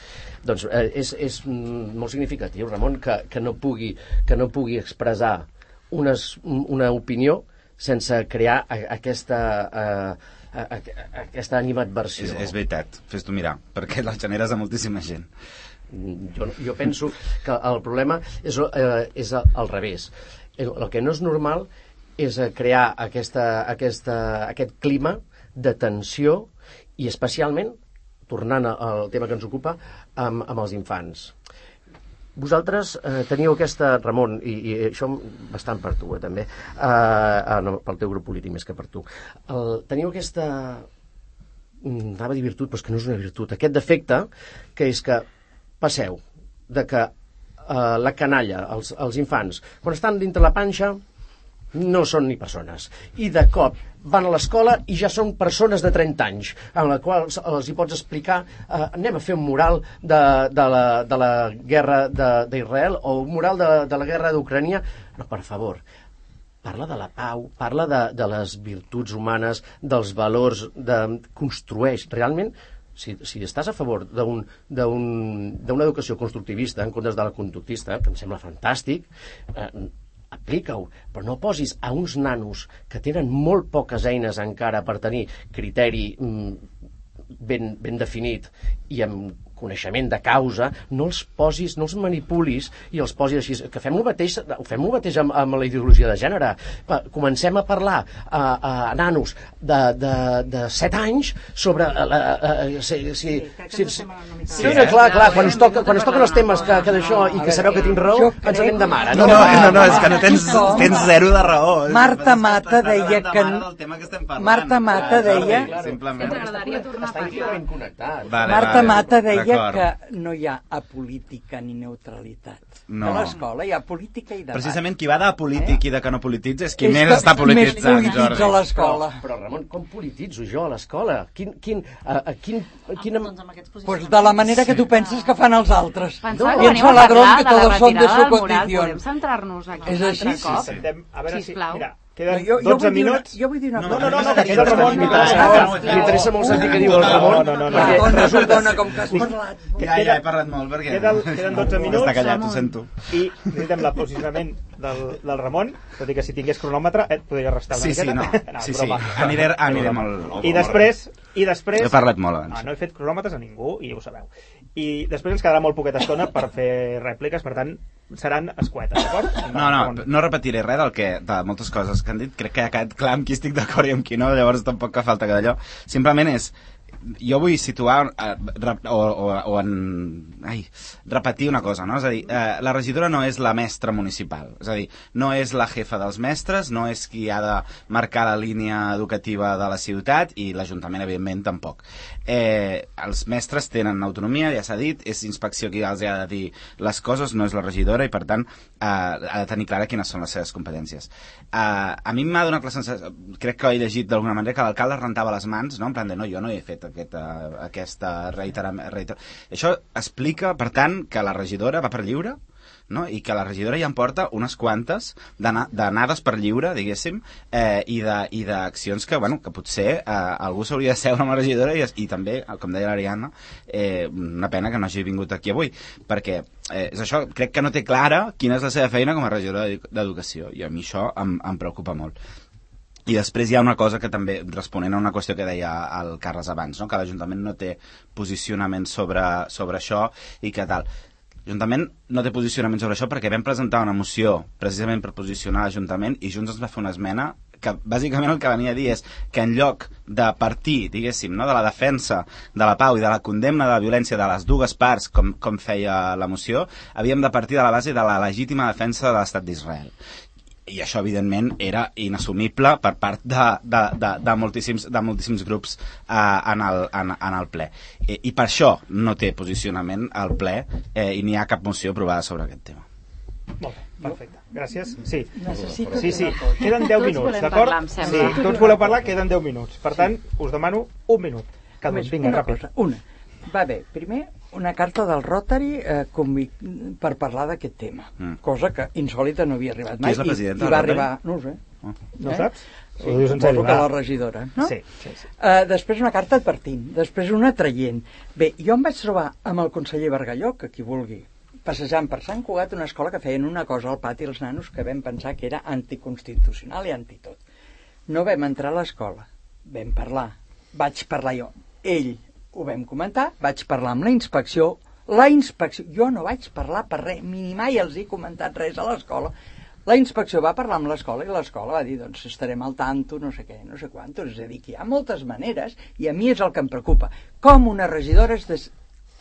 doncs eh, és, és molt significatiu, Ramon, que, que, no pugui, que no pugui expressar unes, una opinió sense crear aquesta, eh, aquesta animadversió. És, és veritat, fes-t'ho mirar, perquè la generes a moltíssima gent. Jo, jo penso que el problema és, eh, és al revés. El, el que no és normal és crear aquesta, aquesta, aquest clima de tensió i especialment, tornant al tema que ens ocupa, amb, amb els infants. Vosaltres eh, teníeu aquesta, Ramon, i, i això bastant per tu, eh, també, eh, eh, no, pel teu grup polític més que per tu, el, teníeu aquesta, anava a dir virtut, però és que no és una virtut, aquest defecte, que és que passeu de que eh, la canalla, els, els infants, quan estan dintre la panxa, no són ni persones. I de cop van a l'escola i ja són persones de trenta anys, amb la qual els hi pots explicar eh, anem a fer un mural de, de, la, de la guerra d'Israel o un mural de, de la guerra d'Ucrània. No, per favor, parla de la pau, parla de, de les virtuts humanes, dels valors, de, construeix realment. Si, si estàs a favor d'una un, un, educació constructivista en comptes de la conductista, que em sembla fantàstic, eh, aplica-ho, però no posis a uns nanos que tenen molt poques eines encara per tenir criteri mm, ben, ben definit i amb coneixement de causa, no els posis, no els manipulis i els posis així. Que fem el mateix, fem el mateix amb, amb la ideologia de gènere. Comencem a parlar a, a nanos de, de, de set anys sobre la, a, a, si, si, si, si, sí, eh? clar, clar, quan es, toca, quan es toquen els temes que, que d'això i que sabeu que tinc raó, ens anem de mare. No, no, no, no, és que no tens, tens zero de raó. Marta Mata deia que... Marta Mata deia... Marta Mata deia que no hi ha apolítica ni neutralitat. No. A l'escola hi ha política i debat. Precisament qui va de polític eh? i de que no polititza és qui és més està polititzant, més Jordi. A l'escola. Però, però, Ramon, com polititzo jo a l'escola? Quin, quin, a, a quin, quina... Pues de la manera que tu penses que fan els altres. Pensava no. que veniu a parlar de la retirada del mural. Podem centrar-nos aquí un altre cop? Sí, sí. A veure si, mira, queden no, jo, dotze minuts. Jo vull dir una cosa. No, no, no, que queda el Ramon. M'interessa molt sentir què diu el Ramon. No, no, no. Perdona, com que has parlat. Ja, ja he parlat molt, perquè... Queden dotze minuts. Està callat, ho sento. I necessitem el posicionament del, del Ramon, tot i que si tingués cronòmetre et podria restar una sí, miqueta. Sí, sí, no. sí, sí. Aniré, aniré molt... I després... I després... He parlat molt abans. No, no he fet cronòmetres a ningú, i ho sabeu. I després ens quedarà molt poqueta estona per fer rèpliques, per tant, seran escuetes, d'acord? No, no, no repetiré res del que, de moltes coses que han dit, crec que ha quedat clar amb qui estic d'acord i amb qui no, llavors tampoc que falta que d'allò. Simplement és... Jo vull situar eh, o, o, o en... Ai, repetir una cosa, no? És a dir, eh, la regidora no és la mestra municipal, és a dir, no és la jefa dels mestres, no és qui ha de marcar la línia educativa de la ciutat i l'Ajuntament, evidentment, tampoc. Eh, els mestres tenen autonomia, ja s'ha dit, és inspecció qui els ha de dir les coses, no és la regidora i, per tant, eh, ha de tenir clara quines són les seves competències. Eh, a mi m'ha donat la sensació, crec que he llegit d'alguna manera, que l'alcalde rentava les mans, no? En plan de, no, jo no he fet aquesta, aquesta reitera, reitera. Això explica, per tant, que la regidora va per lliure, no? I que la regidora ja em porta unes quantes d'anades per lliure, diguéssim, eh, i d'accions que, bueno, que potser eh, algú s'hauria de seure amb la regidora i, i també, com deia l'Ariadna, eh, una pena que no hagi vingut aquí avui, perquè eh, és això, crec que no té clara quina és la seva feina com a regidora d'Educació, i a mi això em, em preocupa molt. I després hi ha una cosa que també, responent a una qüestió que deia el Carles abans, no? Que l'Ajuntament no té posicionament sobre, sobre això i que tal. L'Ajuntament no té posicionament sobre això perquè vam presentar una moció precisament per posicionar l'Ajuntament i Junts ens va fer una esmena que bàsicament el que venia a dir és que en lloc de partir, diguéssim, no, de la defensa de la pau i de la condemna de la violència de les dues parts, com, com feia la moció, havíem de partir de la base de la legítima defensa de l'Estat d'Israel. I això, evidentment, era inassumible per part de, de, de, de, moltíssims, de moltíssims grups eh, en, el, en, en el ple. I, I per això no té posicionament al ple eh, i n'hi ha cap moció aprovada sobre aquest tema. Molt bé, perfecte. Gràcies. Sí, Necessito sí, sí. Queden deu minuts, d'acord? Sí, tots voleu parlar, queden deu minuts. Per tant, us demano un minut. Cada un, vinga, ràpid. Una. Va bé, primer una carta del Rotary eh, per parlar d'aquest tema, mm. cosa que insòlita no havia arribat mai. Qui és la presidenta i, i va arribar, no ho sé, No eh? saps? Sí, suposo que la regidora, no? Sí, sí, sí. Uh, després una carta advertint, després una traient. Bé, jo em vaig trobar amb el conseller Bargalló, que qui vulgui, passejant per Sant Cugat, una escola que feien una cosa al pati els nanos que vam pensar que era anticonstitucional i antitot. No vam entrar a l'escola, vam parlar, vaig parlar jo, ell ho vam comentar, vaig parlar amb la inspecció, la inspecció, jo no vaig parlar per res, ni mai els he comentat res a l'escola. La inspecció va parlar amb l'escola i l'escola va dir, doncs estarem al tanto, no sé què, no sé quantos. És a dir, que hi ha moltes maneres i a mi és el que em preocupa. Com una regidora es, des...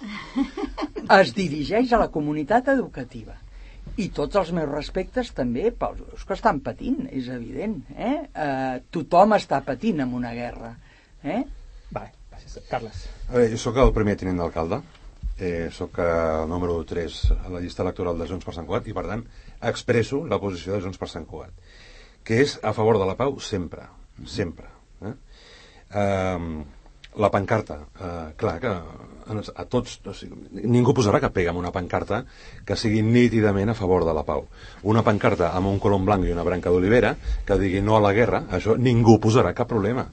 es dirigeix a la comunitat educativa. I tots els meus respectes també pels meus que estan patint, és evident. Eh? Eh, tothom està patint en una guerra. Eh? Vale, gràcies. Carles. A veure, jo sóc el primer tinent d'alcalde, eh, sóc el número tres a la llista electoral de Junts per Sant Cugat i, per tant, expresso la posició de Junts per Sant Cugat, que és a favor de la pau sempre, sempre. Eh? Eh, la pancarta, eh, clar que a tots, o sigui, ningú posarà cap pega en una pancarta que sigui nítidament a favor de la pau. Una pancarta amb un colom blanc i una branca d'olivera que digui no a la guerra, això ningú posarà cap problema.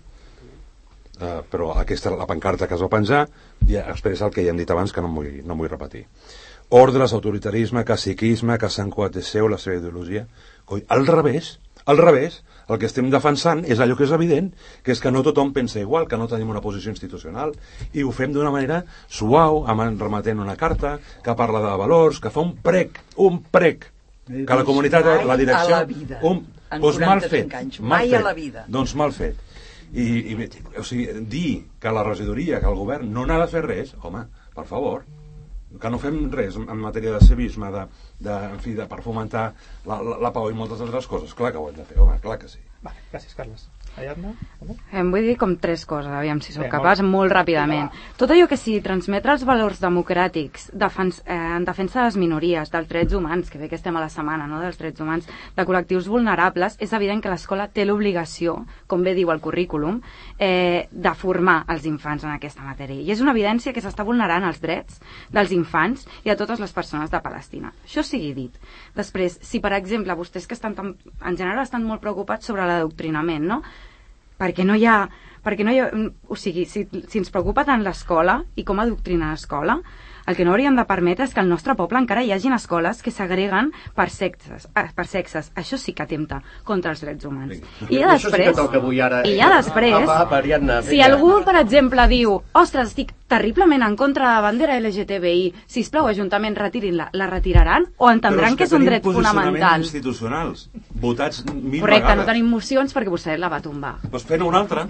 Uh, però aquesta, la pancarta que es va penjar ja expressa el que ja hem dit abans, que no em vull, no em vull repetir. Ordres, autoritarisme, caciquisme, que Sant Cugat és seu, la seva ideologia. Coi, al revés, al revés, el que estem defensant és allò que és evident, que és que no tothom pensa igual, que no tenim una posició institucional, i ho fem d'una manera suau, remetent una carta, que parla de valors, que fa un prec, un prec, que la comunitat, la direcció... a la vida, un, en doncs mal fet, anys, mal mai fet, a la vida. Doncs mal fet. I, i o sigui, dir que la regidoria, que el govern no n'ha de fer res, home, per favor, que no fem res en matèria de civisme, de, de, en fi, de, per fomentar la, la, la pau i moltes altres coses, clar que ho hem de fer, home, clar que sí. Vale, gràcies, Carles. Ariadna? Em vull dir com tres coses, aviam si sóc Bé, capaç, molt, molt ràpidament. Tot allò que sigui transmetre els valors democràtics defens, eh, en defensa de les minories, dels drets humans, que bé que estem a la setmana, no?, dels drets humans, de col·lectius vulnerables, és evident que l'escola té l'obligació, com bé diu el currículum, eh, de formar els infants en aquesta matèria. I és una evidència que s'està vulnerant els drets dels infants i de totes les persones de Palestina. Això sigui dit. Després, si per exemple vostès que estan tan, en general estan molt preocupats sobre l'adoctrinament, no?, perquè no hi ha... Perquè no hi ha o sigui, si, si ens preocupa tant l'escola i com adoctrinar l'escola, el que no hauríem de permetre és que al nostre poble encara hi hagin escoles que segreguen per sexes. Per sexes. Això sí que atempta contra els drets humans. I ja després, i ja després si algú, per exemple, diu ostres, estic terriblement en contra de la bandera L G T B I, sisplau, Ajuntament, retirin-la. La retiraran o entendran que és un dret fonamental? Institucionals, votats mil Correcte, vegades. no tenim mocions perquè vostè la va tombar. Doncs fent una altra.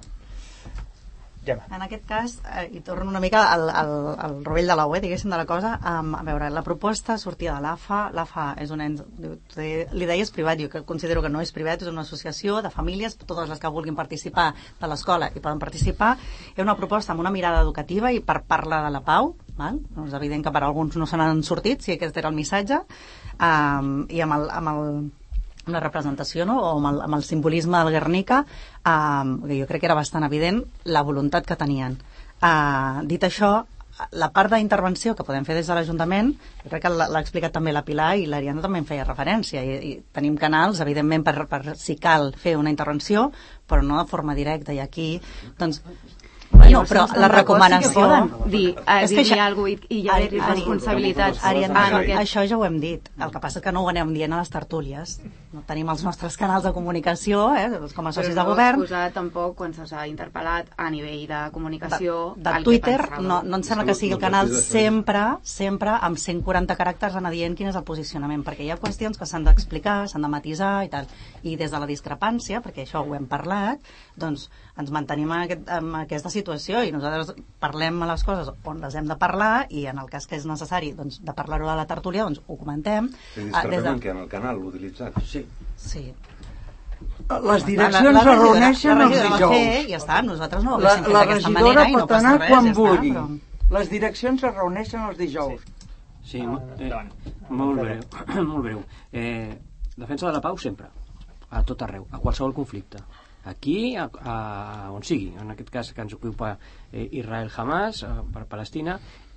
En aquest cas, eh, i torno una mica al, al, al rovell de la U E, diguéssim, de la cosa, um, a veure, la proposta sortia de l'A F A, l'A F A és un ens, li deies privat, jo que considero que no és privat, és una associació de famílies, totes les que vulguin participar de l'escola i poden participar, hi ha una proposta amb una mirada educativa i per parlar de la pau, val? És evident que per alguns no se n'han sortit, si aquest era el missatge, um, i amb el, amb el amb la representació, no?, o amb el, amb el simbolisme del Guernica, eh, que jo crec que era bastant evident la voluntat que tenien. Eh, dit això, la part d'intervenció que podem fer des de l'Ajuntament, jo crec que l'ha explicat també la Pilar i l'Ariadna també en feia referència, i, i tenim canals, evidentment, per, per si cal fer una intervenció, però no de forma directa, i aquí, doncs... Bueno, però la recomanació... Sí dir, eh, dir això, alguna cosa i hi ha responsabilitats. Ariadna, això, això ja ho hem dit. El que passa és que no ho anem dient a les tertúlies. No tenim els nostres canals de comunicació, eh, com a socis de govern. Però no us posat tampoc quan s'ha interpel·lat a nivell de comunicació... De, de Twitter, no, no em sembla que sigui el canal sempre, sempre amb cent quaranta caràcters anar dient quin és el posicionament, perquè hi ha qüestions que s'han d'explicar, s'han de matisar i tal. I des de la discrepància, perquè això ho hem parlat, doncs ens mantenim en, aquest, en aquesta situació i nosaltres parlem a les coses on les hem de parlar i en el cas que és necessari doncs, de parlar-ho a la tertúlia, doncs ho comentem. I discrepem de... en què? En el canal utilitzat? Sí. Sí. Les direccions es reuneixen els dijous. Ja està, nosaltres no ho la, haguéssim fet la d'aquesta manera i no passa anar res. Quan ja vulgui. està, però... Les direccions es reuneixen els dijous. Sí, sí eh, molt breu. molt breu. Eh, defensa de la pau sempre, a tot arreu, a qualsevol conflicte. aquí, a, a, on sigui, en aquest cas que ens ocupa eh, Israel-Hamas, eh, per Palestina,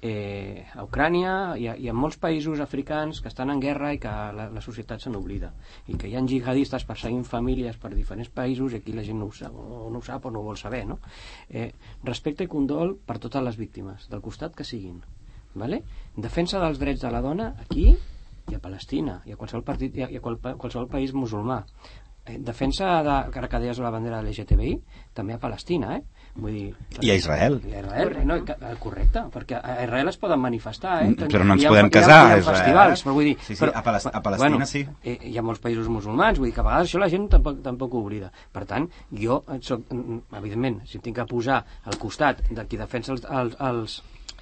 eh, a Ucrània i, a, i en molts països africans que estan en guerra i que la, la societat se n'oblida, i que hi ha jihadistes perseguint famílies per diferents països i aquí la gent no ho sap o no ho, sap, o no ho vol saber, no? Eh, respecte i condol per totes les víctimes, del costat que siguin, vale? Defensa dels drets de la dona aquí i a Palestina i a qualsevol, partit, i a qualsevol país musulmà. Eh, defensa de, que deies la bandera de l'L G T B I també a Palestina, eh? Vull dir, i a Israel, i a Israel no, correcte, perquè a Israel es poden manifestar, eh? Però no ens ha, podem hi ha, casar hi ha a festivals, però vull dir, sí, sí, però, a, Palest a Palestina bueno, sí eh, hi ha molts països musulmans, vull dir que a vegades això la gent tampoc, tampoc ho oblida. Per tant, jo soc, evidentment, si tinc que posar al costat de qui defensa els, els, els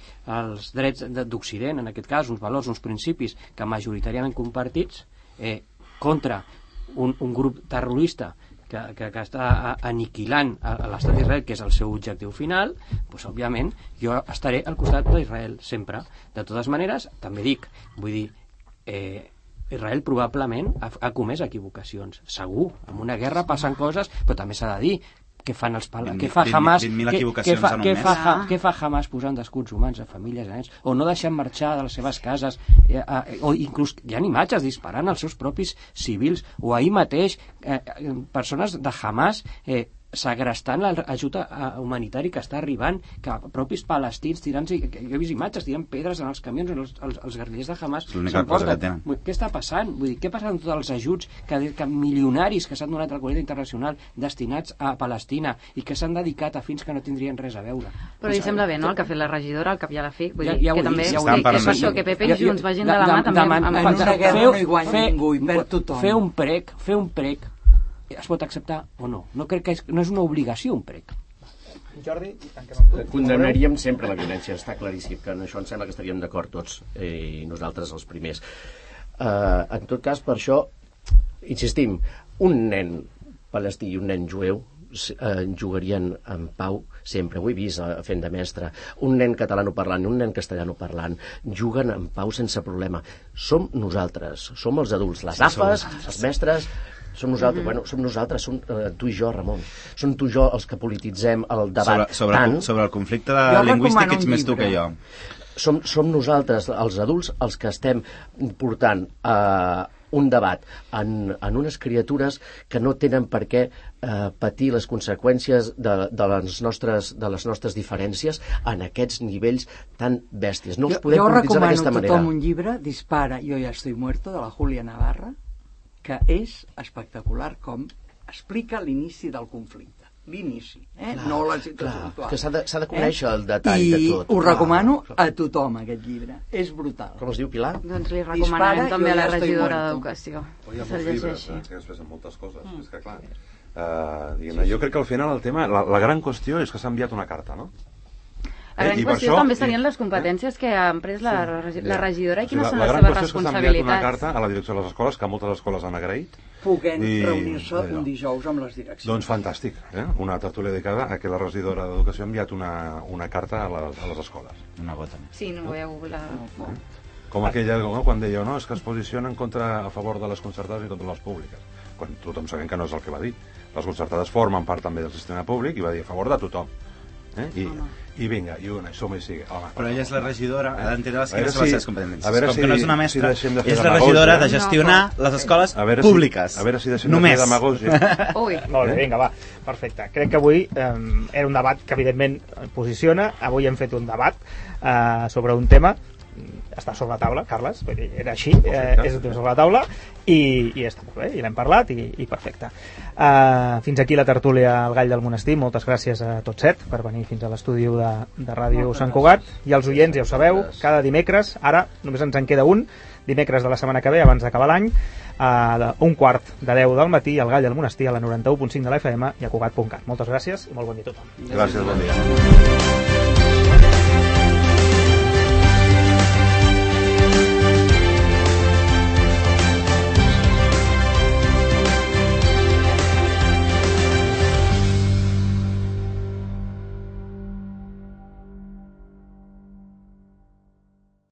els drets d'Occident, en aquest cas, uns valors, uns principis que majoritàriament compartits, eh, contra un, un grup terrorista que, que, que està aniquilant a, a l'estat d'Israel, que és el seu objectiu final, doncs, òbviament, jo estaré al costat d'Israel, sempre. De totes maneres, també dic, vull dir, eh, Israel probablement ha, ha comès equivocacions, segur, en una guerra passen coses, però també s'ha de dir què fan els pal... què fa Hamas què fa, què fa, què fa Hamas posant d'escuts humans a famílies, a nens, o no deixant marxar de les seves cases, eh, eh, o inclús hi ha imatges disparant als seus propis civils, o ahir mateix eh, persones de Hamas eh, segrestant l'ajut humanitari que està arribant, que propis palestins tirant, jo he vist imatges tirant pedres en els camions, els, els, els guerrillers de Hamas s'emporten. Què està passant? Vull dir, què passa amb tots els ajuts que, que milionaris que s'han donat a la comunitat internacional destinats a Palestina i que s'han dedicat a fins que no tindrien res a veure? Però li sembla bé, no?, el que ha fet la regidora, al cap i a la fi, vull ja, dir, ja que també ja que és això, que P P i Junts vagin de la mà també amb una guerra no hi guanya ningú, i perd tothom. Fer un prec, fer un prec es pot acceptar o no. No crec que és, no és una obligació un prec. Jordi, tanquem amb tu. Condemnaríem sempre la violència, està claríssim, que en això em sembla que estaríem d'acord tots, eh, i nosaltres els primers. Uh, en tot cas, per això, insistim, un nen palestí i un nen jueu eh, jugarien en pau sempre. Ho he vist eh, fent de mestre. Un nen catalanoparlant i un nen castellanoparlant juguen en pau sense problema. Som nosaltres, som els adults, les afes, els mestres... Som nosaltres, mm-hmm. bueno, som nosaltres, som uh, tu i jo, Ramon. Som tu i jo els que polititzem el debat sobre, sobre, tant... Sobre el conflicte lingüístic ets més tu que jo. Som, som nosaltres, els adults, els que estem portant uh, un debat en, en unes criatures que no tenen per què uh, patir les conseqüències de, de, les nostres, de les nostres diferències en aquests nivells tan bèsties. No els podem jo, polititzar d'aquesta manera. Jo recomano a tothom un llibre, Dispara, yo ya estoy muerto, de la Julia Navarra, que és espectacular com explica l'inici del conflicte. L'inici, eh? Clar, no la situació actual. Que s'ha de, s'ha de conèixer eh? el detall I de tot. I ho recomano a tothom, aquest llibre. És brutal. Com es diu, Pilar? Doncs li recomanarem Dispara, també a la ja regidora d'Educació. O hi ha molts llibres, eh, que expressen moltes coses. Mm. És que, clar, uh, diguem, jo crec que al final el tema, la, la gran qüestió és que s'ha enviat una carta, no? La gran eh, qüestió això, també serien i, les competències eh? que ha pres la, sí, la regidora i quines o sigui, són la, les la seves responsabilitats. La gran qüestió és que s'ha enviat una carta a la direcció de les escoles, que moltes escoles han agraït. Puguem reunir-se un dijous amb les direccions. Doncs fantàstic, eh? Una tertúlia dedicada a que la regidora d'Educació ha enviat una, una carta a les, a les escoles. Una gota més. Sí, no veieu la... Eh? Com aquella, no? Quan deia, no, és que es posicionen contra, a favor de les concertades i contra les públiques. Quan tothom sabem que no és el que va dir. Les concertades formen part també del sistema públic i va dir a favor de tothom. Eh? I, i vinga, i una, i som i sigue. Home, però ella és la regidora, ha d'entendre les quines si, són les seves competències. Com si, que no és una mestra, si és la regidora de gestionar no, les escoles a públiques. Si, a veure si deixem només. de fer demagògia. Ui. Molt bé, vinga, va, perfecte. Crec que avui eh, era un debat que evidentment posiciona. Avui hem fet un debat eh, sobre un tema, està sobre la taula, Carles, era així, eh, és un tema sobre la taula, i, i està molt bé, i l'hem parlat, i, i perfecte. Uh, fins aquí la tertúlia al Gall del Monestir. Moltes gràcies a tots set per venir fins a l'estudi de, de Ràdio Sant Cugat, i als oients, ja ho sabeu, cada dimecres, ara només ens en queda un, dimecres de la setmana que ve, abans d'acabar l'any, a un quart de deu del matí, al Gall del Monestir, a la noranta-u punt cinc de la F M i a Cugat punt cat. Moltes gràcies i molt bon dia a tothom. Gràcies, bon dia.